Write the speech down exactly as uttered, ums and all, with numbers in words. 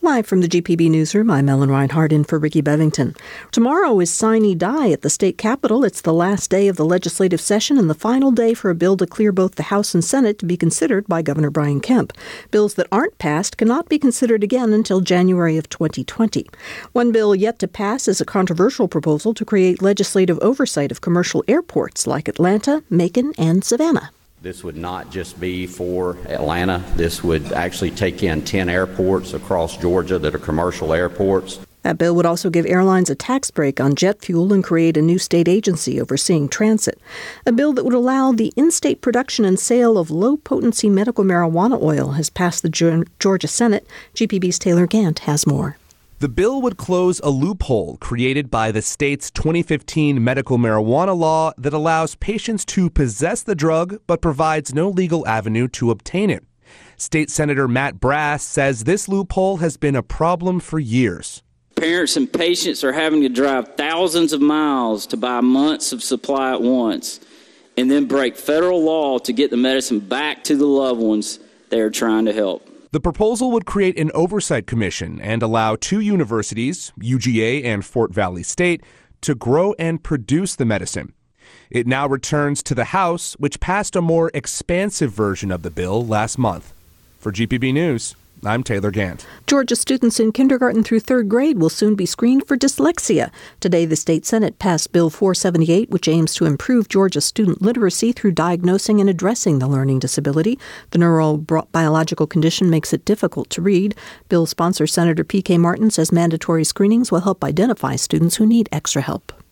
Live from the G P B Newsroom, I'm Ellen Reinhardt in for Ricky Bevington. Tomorrow is Sine Die at the state capitol. It's the last day of the legislative session and the final day for a bill to clear both the House and Senate to be considered by Governor Brian Kemp. Bills that aren't passed cannot be considered again until January of twenty twenty. One bill yet to pass is a controversial proposal to create legislative oversight of commercial airports like Atlanta, Macon, and Savannah. This would not just be for Atlanta. This would actually take in ten airports across Georgia that are commercial airports. That bill would also give airlines a tax break on jet fuel and create a new state agency overseeing transit. A bill that would allow the in-state production and sale of low-potency medical marijuana oil has passed the Georgia Senate. G P B's Taylor Gant has more. The bill would close a loophole created by the state's twenty fifteen medical marijuana law that allows patients to possess the drug but provides no legal avenue to obtain it. State Senator Matt Brass says this loophole has been a problem for years. Parents and patients are having to drive thousands of miles to buy months of supply at once and then break federal law to get the medicine back to the loved ones they are trying to help. The proposal would create an oversight commission and allow two universities, U G A and Fort Valley State, to grow and produce the medicine. It now returns to the House, which passed a more expansive version of the bill last month. For G P B News, I'm Taylor Gant. Georgia students in kindergarten through third grade will soon be screened for dyslexia. Today, the state Senate passed Bill four seventy-eight, which aims to improve Georgia student literacy through diagnosing and addressing the learning disability. The neurobiological condition makes it difficult to read. Bill sponsor Senator P K Martin says mandatory screenings will help identify students who need extra help.